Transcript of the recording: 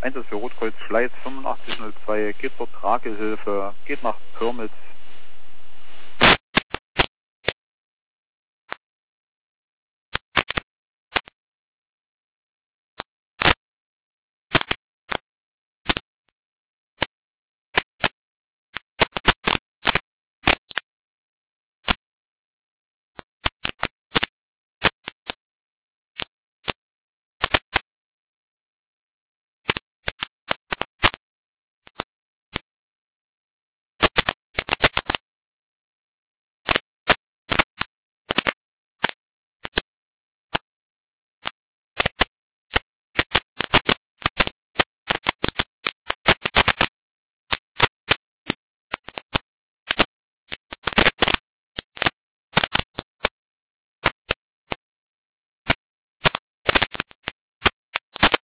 Einsatz für Rotkreuz Schleiz 8502, geht zur Tragehilfe, geht nach Pirmitz